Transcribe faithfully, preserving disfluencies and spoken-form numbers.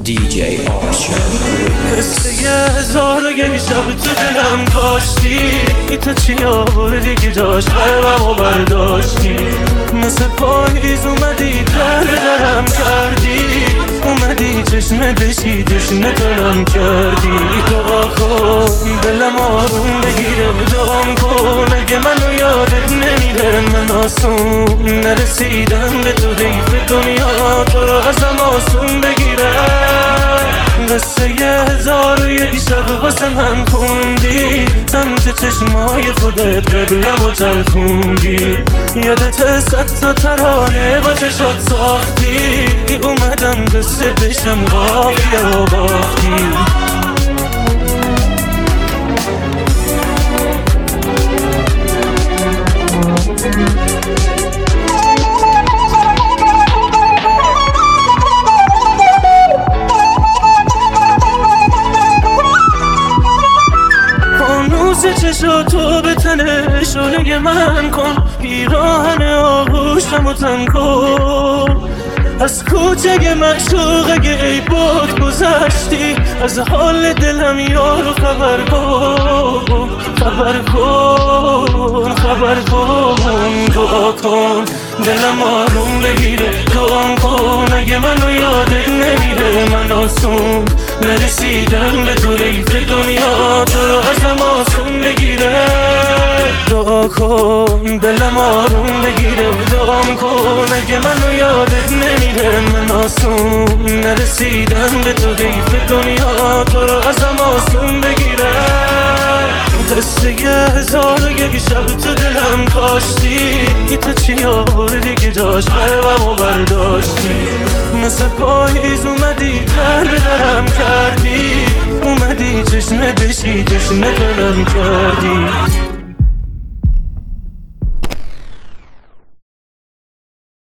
دی جی آرشن. قصه یه هزار و یک شب تو دلم کاشتی، تو چی آوردی که جاش قلبمو برداشتی؟ مثل پاییز اومدی در درم کردی، اومدی چشمه بشی تشنه دلم کردی. دعا کن دلم آروم بگیره، دعام کن اگه منو یادت نمیره. من آسون نرسیدم به تو، حیف دنیا تو رو ازم آسون بگیره. قصه یه هزار و یک شب واسه من خوندی، سمت چشمای خودت قبلم و تلخوندی. یادت صد تا ترانه با چشات ساختی، اومدم قصه بشم قافیه و باختی. چشاتو به تنه شعله من کن، پیراهن آغوشم و تن کن. از کوچه معشوق اگه ای بود گذشتی، از حال دلم یارو خبر کن، خبر کن، خبر کن. دعا کن دلم آروم بگیره، دعا کن اگه منو یادت نمیره. من آسون نرسیدم به تو، حیف دنیا تو رو ازم آسون بگیره. دعا کن دلم آروم بگیره، دعا کن اگه منو یادت نمیره. من آسون نرسیدم به تو، حیف دنیا تو رو ازم آسون بگیره. قصه یه هزار و یک شب تو دلم کاشتی، تو چی آوردی که جاش قلبمو برداشتی؟ مثل پاییز اومدی در درم کردی، اومدی چشمه بشی تشنه دلم کردی.